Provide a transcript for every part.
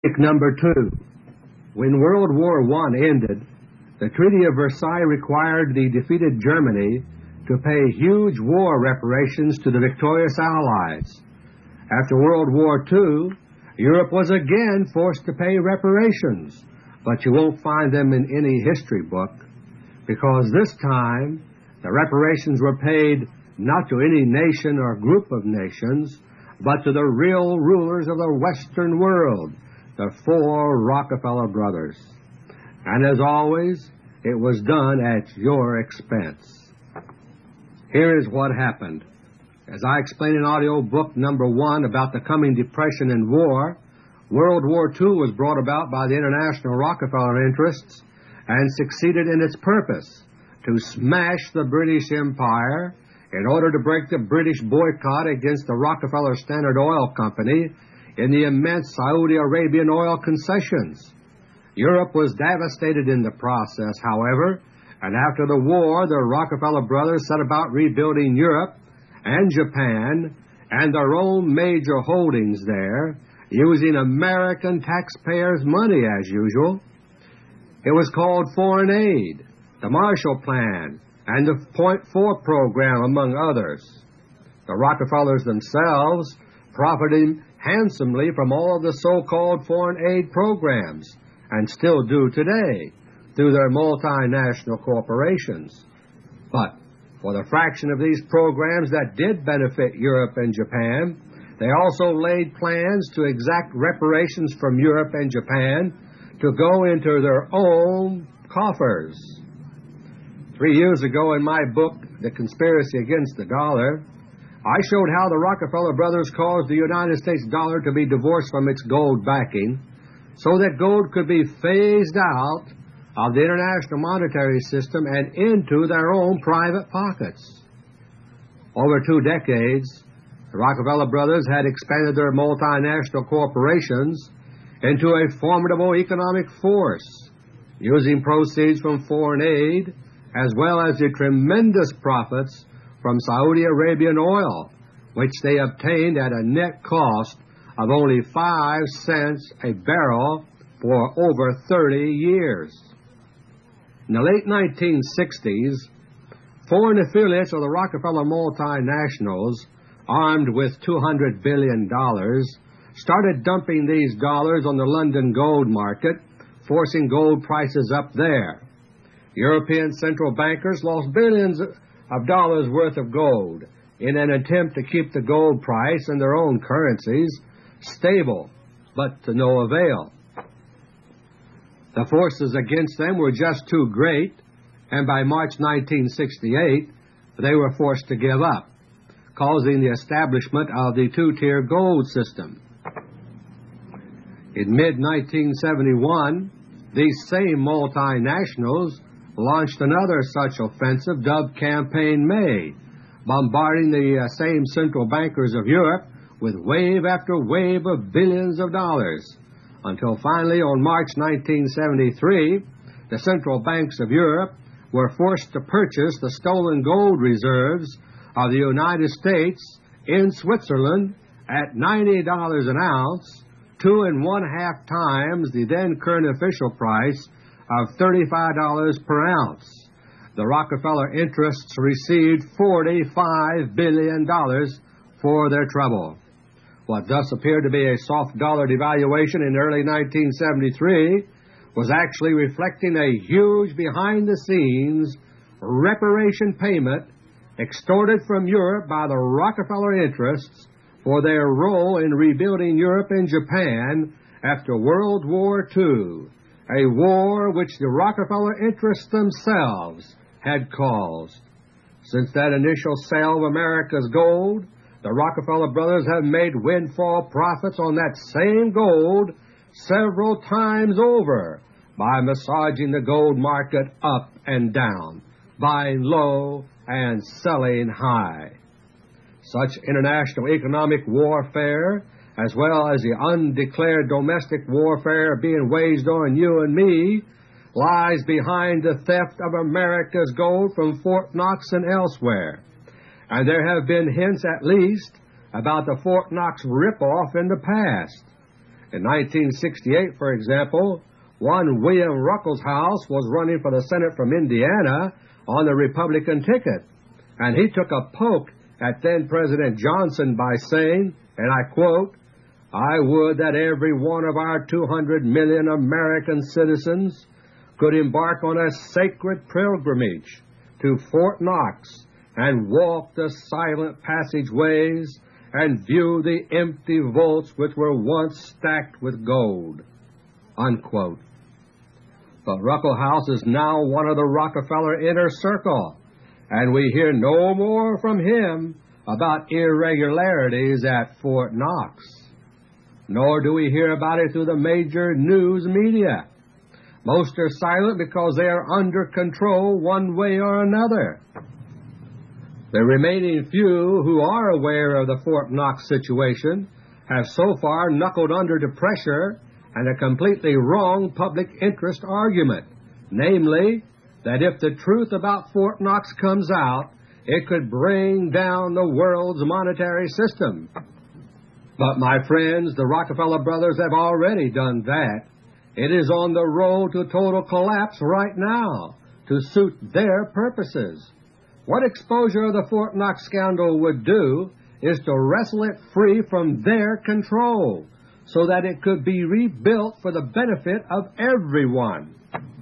Number 2. When World War I ended, the Treaty of Versailles required the defeated Germany to pay huge war reparations to the victorious Allies. After World War II, Europe was again forced to pay reparations, but you won't find them in any history book, because this time the reparations were paid not to any nation or group of nations, but to the real rulers of the Western world, the 4 Rockefeller brothers. And as always, it was done at your expense. Here is what happened. As I explained in audio book number 1 about the coming depression and war, World War II was brought about by the international Rockefeller interests and succeeded in its purpose to smash the British Empire in order to break the British boycott against the Rockefeller Standard Oil Company in the immense Saudi Arabian oil concessions. Europe was devastated in the process, however, and after the war, the Rockefeller brothers set about rebuilding Europe and Japan and their own major holdings there, using American taxpayers' money as usual. It was called foreign aid, the Marshall Plan, and the Point 4 program, among others. The Rockefellers themselves profited handsomely from all of the so-called foreign aid programs, and still do today, through their multinational corporations. But for the fraction of these programs that did benefit Europe and Japan, they also laid plans to exact reparations from Europe and Japan to go into their own coffers. 3 years ago in my book, The Conspiracy Against the Dollar, I showed how the Rockefeller brothers caused the United States dollar to be divorced from its gold backing so that gold could be phased out of the international monetary system and into their own private pockets. Over 2 decades, the Rockefeller brothers had expanded their multinational corporations into a formidable economic force, using proceeds from foreign aid as well as the tremendous profits from Saudi Arabian oil, which they obtained at a net cost of only 5 cents a barrel for over 30 years. In the late 1960s, foreign affiliates of the Rockefeller multinationals, armed with $200 billion, started dumping these dollars on the London gold market, forcing gold prices up there. European central bankers lost billions of dollars worth of gold in an attempt to keep the gold price and their own currencies stable, but to no avail. The forces against them were just too great, and by March 1968, they were forced to give up, causing the establishment of the 2-tier gold system. In mid-1971, these same multinationals launched another such offensive dubbed Campaign May, bombarding the same central bankers of Europe with wave after wave of billions of dollars, until finally on March 1973, the central banks of Europe were forced to purchase the stolen gold reserves of the United States in Switzerland at $90 an ounce, 2.5 times the then current official price of $35 per ounce. The Rockefeller interests received $45 billion for their trouble. What thus appeared to be a soft dollar devaluation in early 1973 was actually reflecting a huge behind-the-scenes reparation payment extorted from Europe by the Rockefeller interests for their role in rebuilding Europe and Japan after World War II, a war which the Rockefeller interests themselves had caused. Since that initial sale of America's gold, the Rockefeller brothers have made windfall profits on that same gold several times over by massaging the gold market up and down, buying low and selling high. Such international economic warfare, as well as the undeclared domestic warfare being waged on you and me, lies behind the theft of America's gold from Fort Knox and elsewhere. And there have been hints, at least, about the Fort Knox ripoff in the past. In 1968, for example, one William Ruckelshaus was running for the Senate from Indiana on the Republican ticket, and he took a poke at then-President Johnson by saying, and I quote, "I would that every one of our 200 million American citizens could embark on a sacred pilgrimage to Fort Knox and walk the silent passageways and view the empty vaults which were once stacked with gold." Unquote. But Ruckelshaus is now one of the Rockefeller inner circle, and we hear no more from him about irregularities at Fort Knox. Nor do we hear about it through the major news media. Most are silent because they are under control one way or another. The remaining few who are aware of the Fort Knox situation have so far knuckled under to pressure and a completely wrong public interest argument, namely, that if the truth about Fort Knox comes out, it could bring down the world's monetary system. But, my friends, the Rockefeller brothers have already done that. It is on the road to total collapse right now to suit their purposes. What exposure of the Fort Knox scandal would do is to wrestle it free from their control so that it could be rebuilt for the benefit of everyone.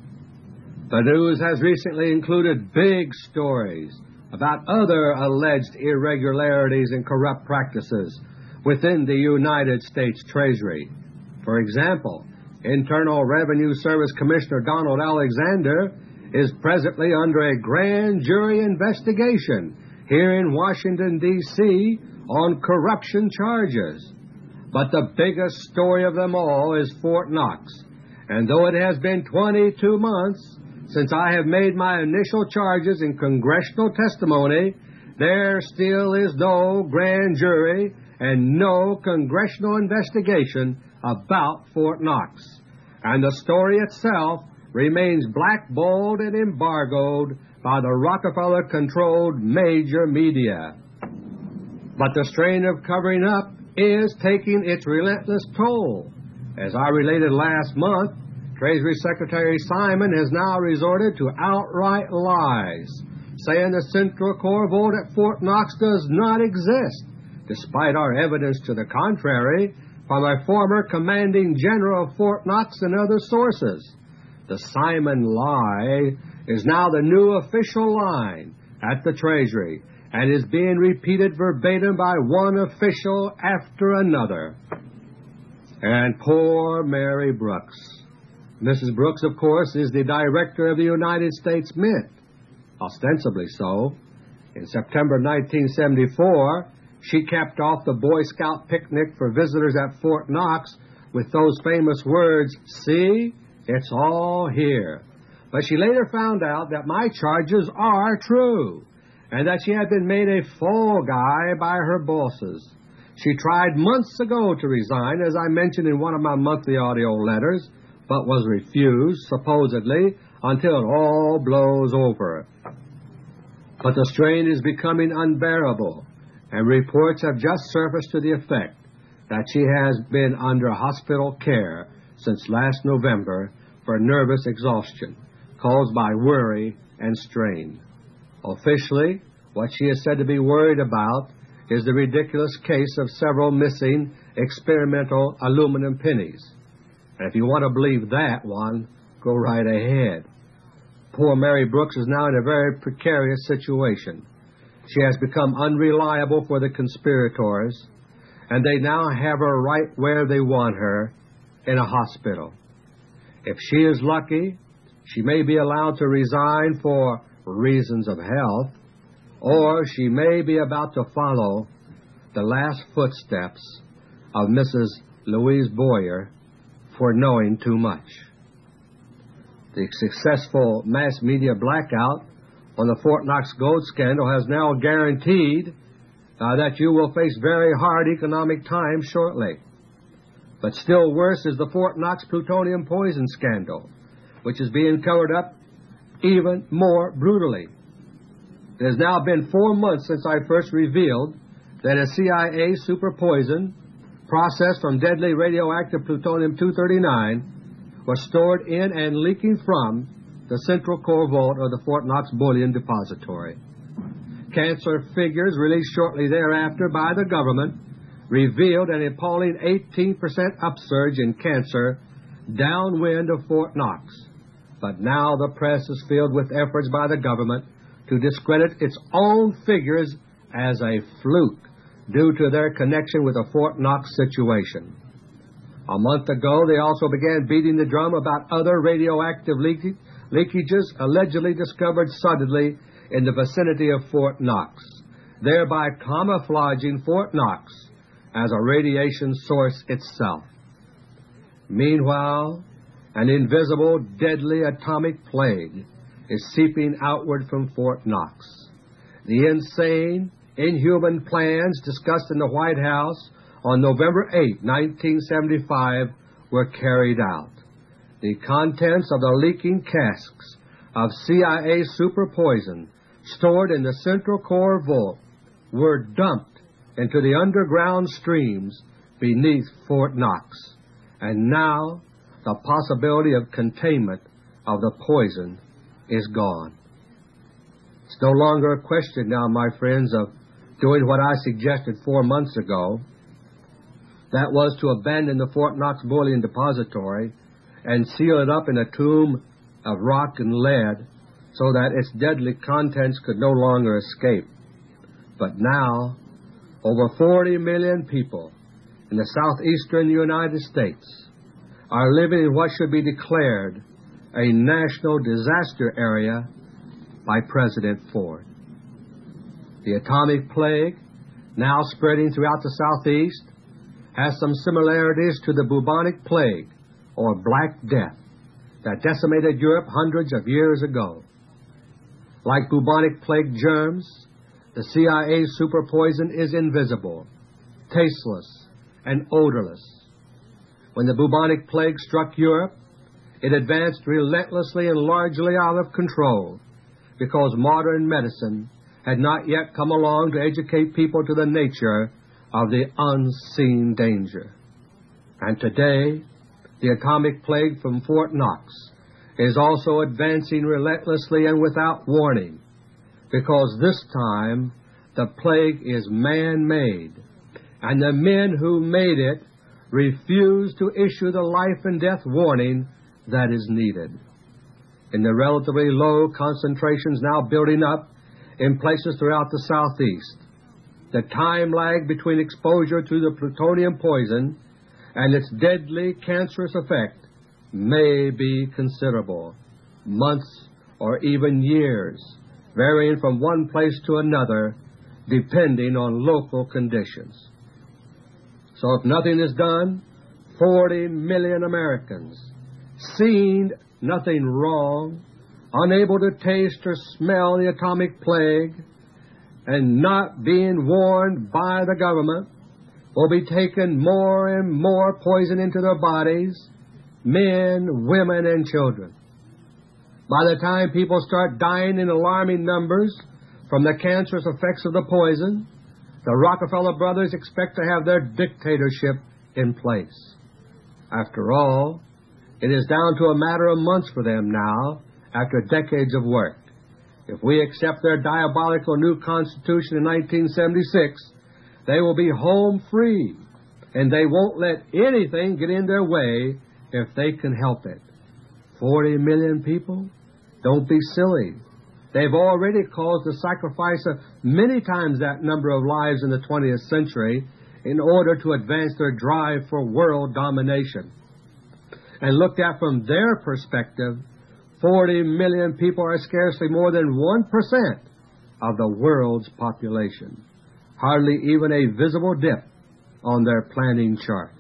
The news has recently included big stories about other alleged irregularities and corrupt practices within the United States Treasury. For example, Internal Revenue Service Commissioner Donald Alexander is presently under a grand jury investigation here in Washington, D.C. on corruption charges. But the biggest story of them all is Fort Knox, and though it has been 22 months since I have made my initial charges in congressional testimony, there still is no grand jury and no congressional investigation about Fort Knox, and the story itself remains blackballed and embargoed by the Rockefeller-controlled major media. But the strain of covering up is taking its relentless toll. As I related last month, Treasury Secretary Simon has now resorted to outright lies, saying the Central Core Vault at Fort Knox does not exist, despite our evidence to the contrary from a former commanding general of Fort Knox and other sources. The Simon lie is now the new official line at the Treasury and is being repeated verbatim by one official after another. And poor Mary Brooks. Mrs. Brooks, of course, is the Director of the United States Mint, ostensibly so. In September 1974, she capped off the Boy Scout picnic for visitors at Fort Knox with those famous words, "See, it's all here." But she later found out that my charges are true, and that she had been made a fall guy by her bosses. She tried months ago to resign, as I mentioned in one of my monthly audio letters, but was refused, supposedly, until it all blows over. But the strain is becoming unbearable, and reports have just surfaced to the effect that she has been under hospital care since last November for nervous exhaustion caused by worry and strain. Officially, what she is said to be worried about is the ridiculous case of several missing experimental aluminum pennies. And if you want to believe that one, go right ahead. Poor Mary Brooks is now in a very precarious situation. She has become unreliable for the conspirators, and they now have her right where they want her, in a hospital. If she is lucky, she may be allowed to resign for reasons of health, or she may be about to follow the last footsteps of Mrs. Louise Boyer for knowing too much. The successful mass media blackout on the Fort Knox gold scandal has now guaranteed that you will face very hard economic times shortly. But still worse is the Fort Knox plutonium poison scandal, which is being covered up even more brutally. It has now been 4 months since I first revealed that a CIA super poison processed from deadly radioactive plutonium-239, was stored in and leaking from the Central Core Vault of the Fort Knox Bullion Depository. Cancer figures released shortly thereafter by the government revealed an appalling 18% upsurge in cancer downwind of Fort Knox. But now the press is filled with efforts by the government to discredit its own figures as a fluke due to their connection with the Fort Knox situation. A month ago, they also began beating the drum about other radioactive leakages allegedly discovered suddenly in the vicinity of Fort Knox, thereby camouflaging Fort Knox as a radiation source itself. Meanwhile, an invisible, deadly atomic plague is seeping outward from Fort Knox. The insane, inhuman plans discussed in the White House on November 8, 1975, were carried out. The contents of the leaking casks of CIA super poison stored in the Central Core Vault were dumped into the underground streams beneath Fort Knox, and now the possibility of containment of the poison is gone. It's no longer a question now, my friends, of doing what I suggested 4 months ago. That was to abandon the Fort Knox Bullion Depository and seal it up in a tomb of rock and lead so that its deadly contents could no longer escape. But now, over 40 million people in the southeastern United States are living in what should be declared a national disaster area by President Ford. The atomic plague, now spreading throughout the southeast, has some similarities to the bubonic plague, or Black Death, that decimated Europe hundreds of years ago. Like bubonic plague germs, the CIA super poison is invisible, tasteless, and odorless. When the bubonic plague struck Europe, it advanced relentlessly and largely out of control because modern medicine had not yet come along to educate people to the nature of the unseen danger. And today, the atomic plague from Fort Knox is also advancing relentlessly and without warning, because this time the plague is man-made, and the men who made it refuse to issue the life and death warning that is needed. In the relatively low concentrations now building up in places throughout the southeast, the time lag between exposure to the plutonium poison and its deadly cancerous effect may be considerable, months or even years, varying from one place to another depending on local conditions. So if nothing is done, 40 million Americans, seeing nothing wrong, unable to taste or smell the atomic plague, and not being warned by the government, will be taking more and more poison into their bodies, men, women, and children. By the time people start dying in alarming numbers from the cancerous effects of the poison, the Rockefeller brothers expect to have their dictatorship in place. After all, it is down to a matter of months for them now, after decades of work. If we accept their diabolical new Constitution in 1976, they will be home free, and they won't let anything get in their way if they can help it. 40 million people? Don't be silly. They've already caused the sacrifice of many times that number of lives in the 20th century in order to advance their drive for world domination. And looked at from their perspective, 40 million people are scarcely more than 1% of the world's population, hardly even a visible dip on their planning charts.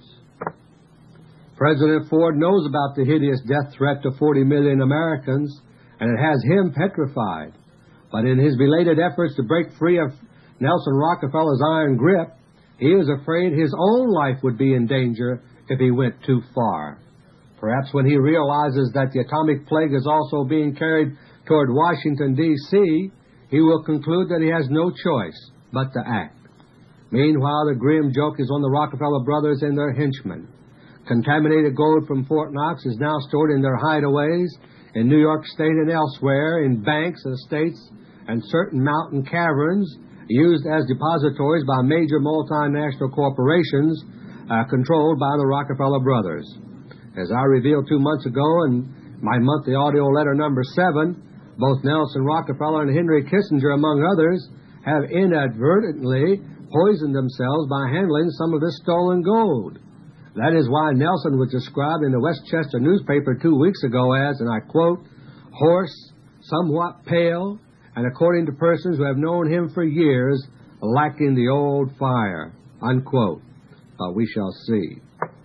President Ford knows about the hideous death threat to 40 million Americans, and it has him petrified. But in his belated efforts to break free of Nelson Rockefeller's iron grip, he is afraid his own life would be in danger if he went too far. Perhaps when he realizes that the atomic plague is also being carried toward Washington, D.C., he will conclude that he has no choice but to act. Meanwhile, the grim joke is on the Rockefeller brothers and their henchmen. Contaminated gold from Fort Knox is now stored in their hideaways in New York State and elsewhere, in banks, estates, and certain mountain caverns used as depositories by major multinational corporations controlled by the Rockefeller brothers. As I revealed 2 months ago in my monthly audio letter number 7, both Nelson Rockefeller and Henry Kissinger, among others, have inadvertently poisoned themselves by handling some of this stolen gold. That is why Nelson was described in the Westchester newspaper 2 weeks ago as, and I quote, hoarse, somewhat pale, and according to persons who have known him for years, lacking the old fire, unquote. But we shall see.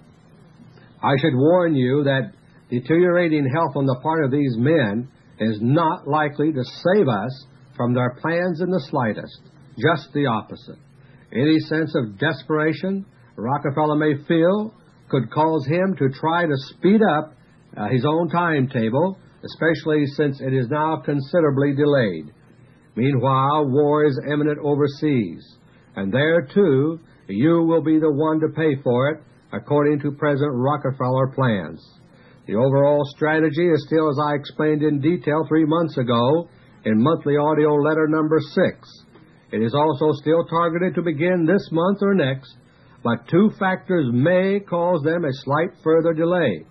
I should warn you that deteriorating health on the part of these men is not likely to save us from their plans in the slightest. Just the opposite. Any sense of desperation Rockefeller may feel could cause him to try to speed up his own timetable, especially since it is now considerably delayed. Meanwhile, war is imminent overseas, and there, too, you will be the one to pay for it, according to President Rockefeller plans. The overall strategy is still as I explained in detail 3 months ago in monthly audio letter number 6. It is also still targeted to begin this month or next, but 2 factors may cause them a slight further delay.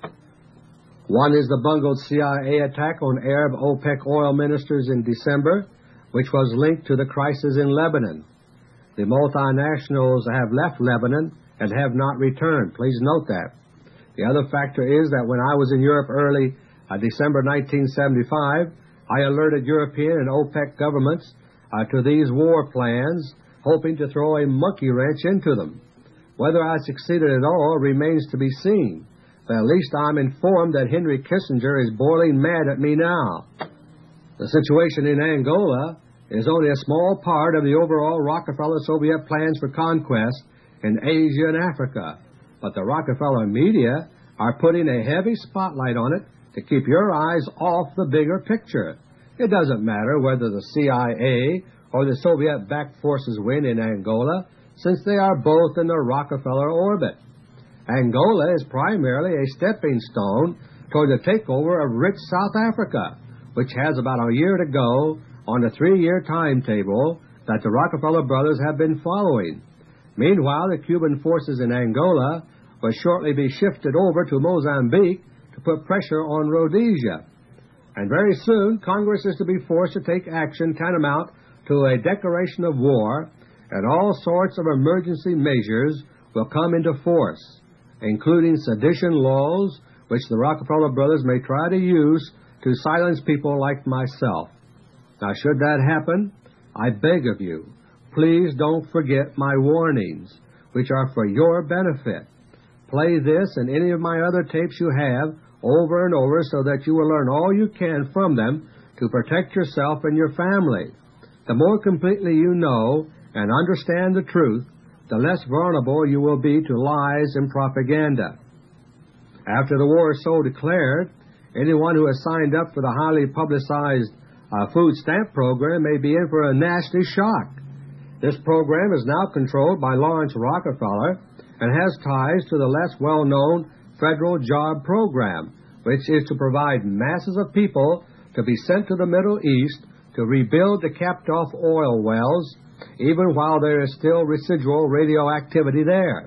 One is the bungled CIA attack on Arab OPEC oil ministers in December, which was linked to the crisis in Lebanon. The multinationals have left Lebanon and have not returned. Please note that. The other factor is that when I was in Europe early December 1975, I alerted European and OPEC governments to these war plans, hoping to throw a monkey wrench into them. Whether I succeeded at all remains to be seen, but at least I'm informed that Henry Kissinger is boiling mad at me now. The situation in Angola is only a small part of the overall Rockefeller-Soviet plans for conquest in Asia and Africa, but the Rockefeller media are putting a heavy spotlight on it to keep your eyes off the bigger picture. It doesn't matter whether the CIA or the Soviet-backed forces win in Angola, since they are both in the Rockefeller orbit. Angola is primarily a stepping stone toward the takeover of rich South Africa, which has about a year to go on the 3-year timetable that the Rockefeller brothers have been following. Meanwhile, the Cuban forces in Angola will shortly be shifted over to Mozambique to put pressure on Rhodesia. And very soon, Congress is to be forced to take action tantamount to a declaration of war, and all sorts of emergency measures will come into force, including sedition laws, which the Rockefeller brothers may try to use to silence people like myself. Now, should that happen, I beg of you, please don't forget my warnings, which are for your benefit. Play this and any of my other tapes you have over and over so that you will learn all you can from them to protect yourself and your family. The more completely you know and understand the truth, the less vulnerable you will be to lies and propaganda. After the war is so declared, anyone who has signed up for the highly publicized food stamp program may be in for a nasty shock. This program is now controlled by Lawrence Rockefeller and has ties to the less well-known Federal Job Program, which is to provide masses of people to be sent to the Middle East to rebuild the capped-off oil wells, even while there is still residual radioactivity there.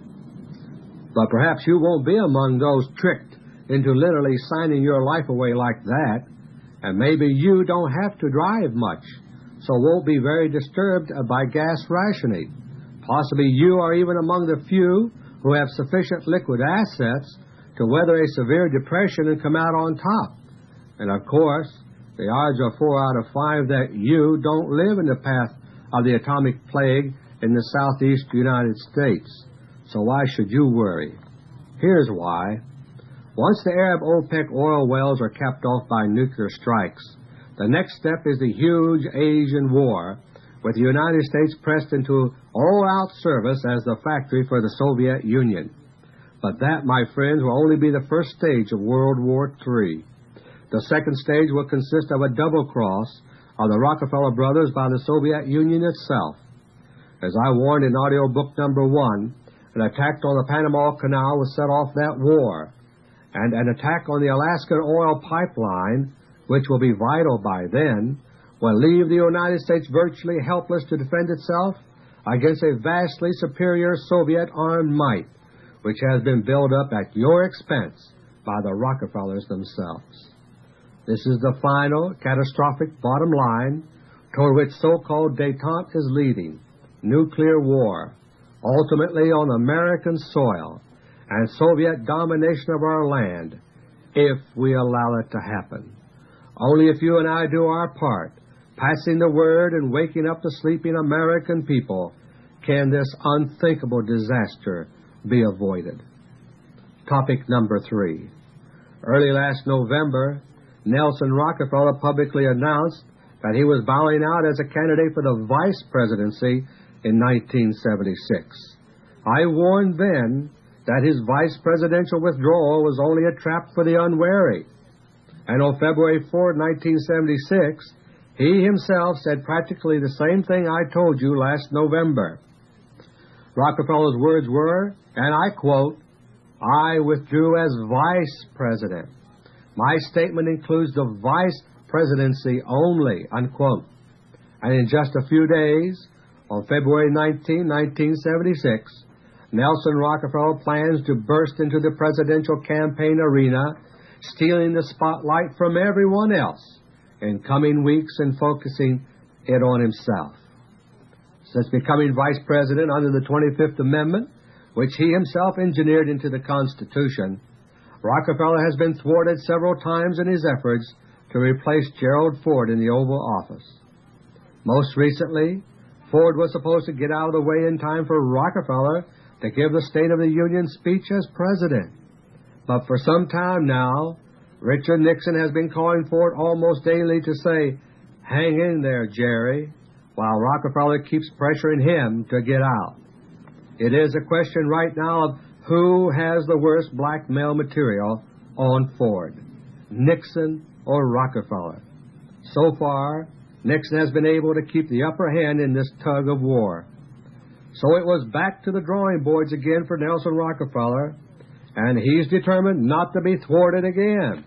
But perhaps you won't be among those tricked into literally signing your life away like that, and maybe you don't have to drive much, so won't be very disturbed by gas rationing. Possibly you are even among the few who have sufficient liquid assets to weather a severe depression and come out on top. And of course, the odds are 4 out of 5 that you don't live in the path of the atomic plague in the southeast United States. So why should you worry? Here's why. Once the Arab OPEC oil wells are capped off by nuclear strikes, the next step is the huge Asian war, with the United States pressed into all-out service as the factory for the Soviet Union. But that, my friends, will only be the first stage of World War III. The second stage will consist of a double cross of the Rockefeller brothers by the Soviet Union itself. As I warned in audiobook number 1, an attack on the Panama Canal would set off that war, and an attack on the Alaskan oil pipeline, which will be vital by then, will leave the United States virtually helpless to defend itself against a vastly superior Soviet armed might, which has been built up at your expense by the Rockefellers themselves. This is the final, catastrophic bottom line toward which so-called détente is leading: nuclear war, ultimately on American soil, and Soviet domination of our land, if we allow it to happen. Only if you and I do our part, passing the word and waking up the sleeping American people, can this unthinkable disaster be avoided. Topic number 3. Early last November, Nelson Rockefeller publicly announced that he was bowing out as a candidate for the vice presidency in 1976. I warned then that his vice presidential withdrawal was only a trap for the unwary. And on February 4, 1976, he himself said practically the same thing I told you last November. Rockefeller's words were, and I quote, "I withdrew as vice president. My statement includes the vice presidency only," unquote. And in just a few days, on February 19, 1976, Nelson Rockefeller plans to burst into the presidential campaign arena, stealing the spotlight from everyone else in coming weeks and focusing it on himself. Since becoming vice president under the 25th Amendment, which he himself engineered into the Constitution, Rockefeller has been thwarted several times in his efforts to replace Gerald Ford in the Oval Office. Most recently, Ford was supposed to get out of the way in time for Rockefeller to give the State of the Union speech as president. But for some time now, Richard Nixon has been calling Ford almost daily to say, "Hang in there, Jerry," while Rockefeller keeps pressuring him to get out. It is a question right now of who has the worst blackmail material on Ford, Nixon or Rockefeller. So far, Nixon has been able to keep the upper hand in this tug of war. So it was back to the drawing boards again for Nelson Rockefeller, and he's determined not to be thwarted again.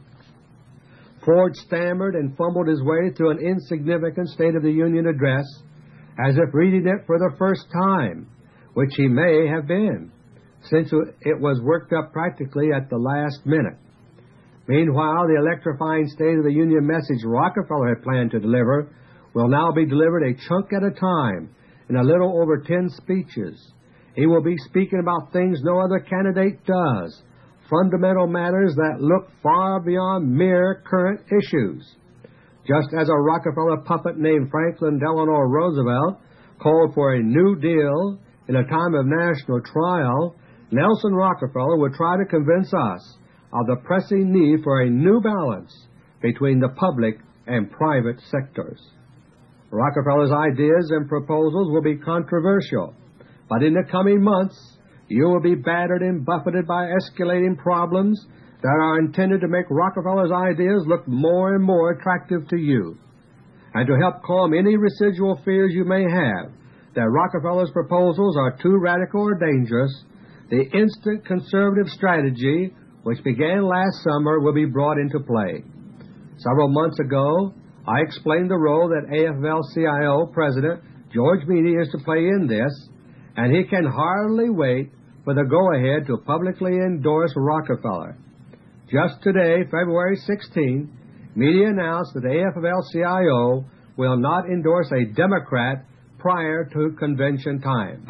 Ford stammered and fumbled his way through an insignificant State of the Union address as if reading it for the first time, which he may have been, since it was worked up practically at the last minute. Meanwhile, the electrifying State of the Union message Rockefeller had planned to deliver will now be delivered a chunk at a time in a little over 10 speeches. He will be speaking about things no other candidate does, fundamental matters that look far beyond mere current issues. Just as a Rockefeller puppet named Franklin Delano Roosevelt called for a New Deal in a time of national trial, Nelson Rockefeller would try to convince us of the pressing need for a new balance between the public and private sectors. Rockefeller's ideas and proposals will be controversial, but in the coming months, you will be battered and buffeted by escalating problems that are intended to make Rockefeller's ideas look more and more attractive to you. And to help calm any residual fears you may have that Rockefeller's proposals are too radical or dangerous, the instant conservative strategy, which began last summer, will be brought into play. Several months ago, I explained the role that AFL-CIO President George Meany is to play in this, and he can hardly wait for the go-ahead to publicly endorse Rockefeller. Just today, February 16, Meany announced that AFL-CIO will not endorse a Democrat prior to convention time.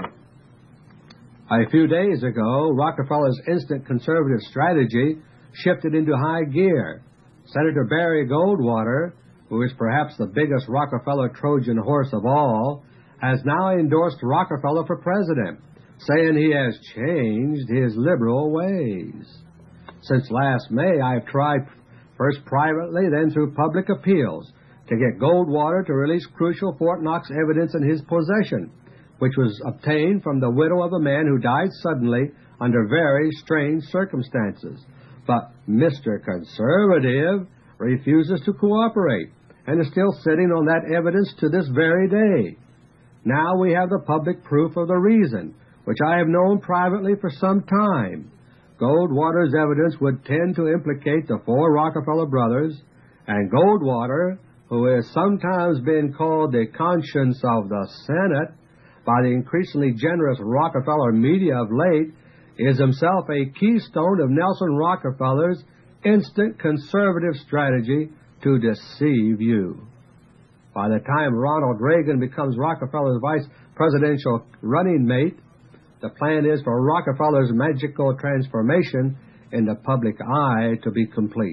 A few days ago, Rockefeller's instant conservative strategy shifted into high gear. Senator Barry Goldwater, who is perhaps the biggest Rockefeller Trojan horse of all, has now endorsed Rockefeller for president, saying he has changed his liberal ways. Since last May, I've tried, first privately, then through public appeals, to get Goldwater to release crucial Fort Knox evidence in his possession, which was obtained from the widow of a man who died suddenly under very strange circumstances. But Mr. Conservative refuses to cooperate and is still sitting on that evidence to this very day. Now we have the public proof of the reason, which I have known privately for some time. Goldwater's evidence would tend to implicate the four Rockefeller brothers, and Goldwater, who has sometimes been called the conscience of the Senate by the increasingly generous Rockefeller media of late, is himself a keystone of Nelson Rockefeller's instant conservative strategy to deceive you. By the time Ronald Reagan becomes Rockefeller's vice presidential running mate, the plan is for Rockefeller's magical transformation in the public eye to be complete.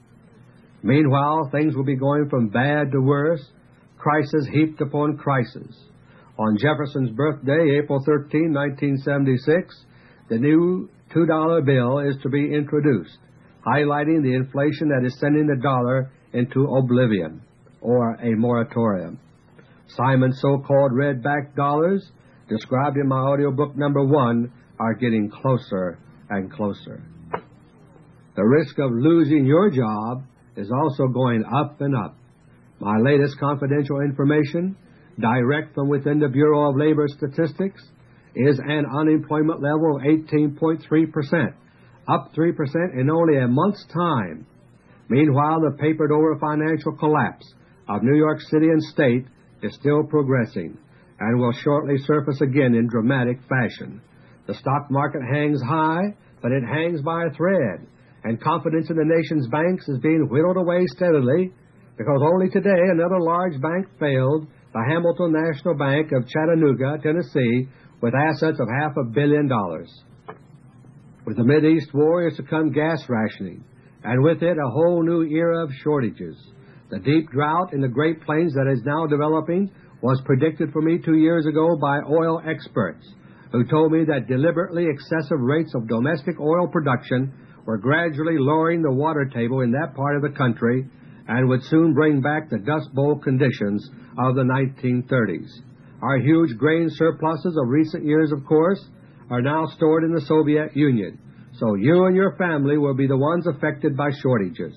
Meanwhile, things will be going from bad to worse, crisis heaped upon crisis. On Jefferson's birthday, April 13, 1976, the new $2 bill is to be introduced, highlighting the inflation that is sending the dollar into oblivion, or a moratorium. Simon's so-called red-backed dollars, described in my audiobook number 1, are getting closer and closer. The risk of losing your job is also going up and up. My latest confidential information, direct from within the Bureau of Labor Statistics, is an unemployment level of 18.3%, up 3% in only a month's time. Meanwhile, the papered-over financial collapse of New York City and State is still progressing and will shortly surface again in dramatic fashion. The stock market hangs high, but it hangs by a thread, and confidence in the nation's banks is being whittled away steadily because only today another large bank failed, the Hamilton National Bank of Chattanooga, Tennessee, with assets of $500 million. With the Mideast war is to come gas rationing, and with it a whole new era of shortages. The deep drought in the Great Plains that is now developing was predicted for me 2 years ago by oil experts, who told me that deliberately excessive rates of domestic oil production were gradually lowering the water table in that part of the country and would soon bring back the Dust Bowl conditions of the 1930s. Our huge grain surpluses of recent years, of course, are now stored in the Soviet Union, so you and your family will be the ones affected by shortages.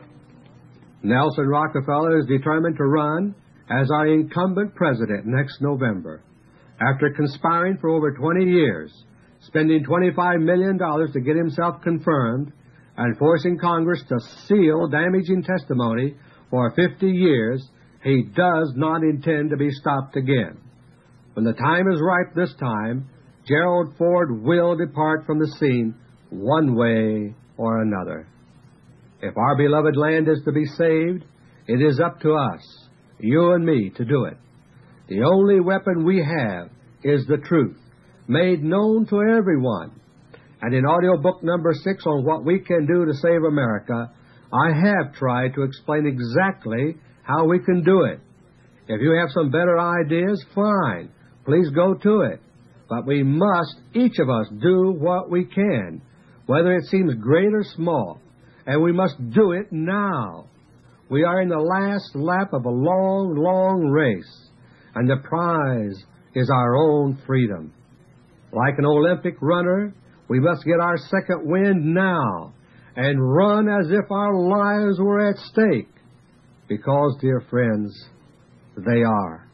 Nelson Rockefeller is determined to run as our incumbent president next November. After conspiring for over 20 years, spending $25 million to get himself confirmed, and forcing Congress to seal damaging testimony for 50 years, he does not intend to be stopped again. When the time is ripe this time, Gerald Ford will depart from the scene one way or another. If our beloved land is to be saved, it is up to us, you and me, to do it. The only weapon we have is the truth, made known to everyone. And in audiobook number 6 on what we can do to save America, I have tried to explain exactly how we can do it. If you have some better ideas, fine. Please go to it. But we must, each of us, do what we can, whether it seems great or small, and we must do it now. We are in the last lap of a long, long race, and the prize is our own freedom. Like an Olympic runner, we must get our second wind now and run as if our lives were at stake, because, dear friends, they are.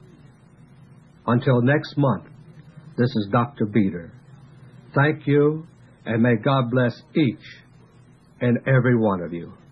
Until next month, this is Dr. Beter. Thank you, and may God bless each and every one of you.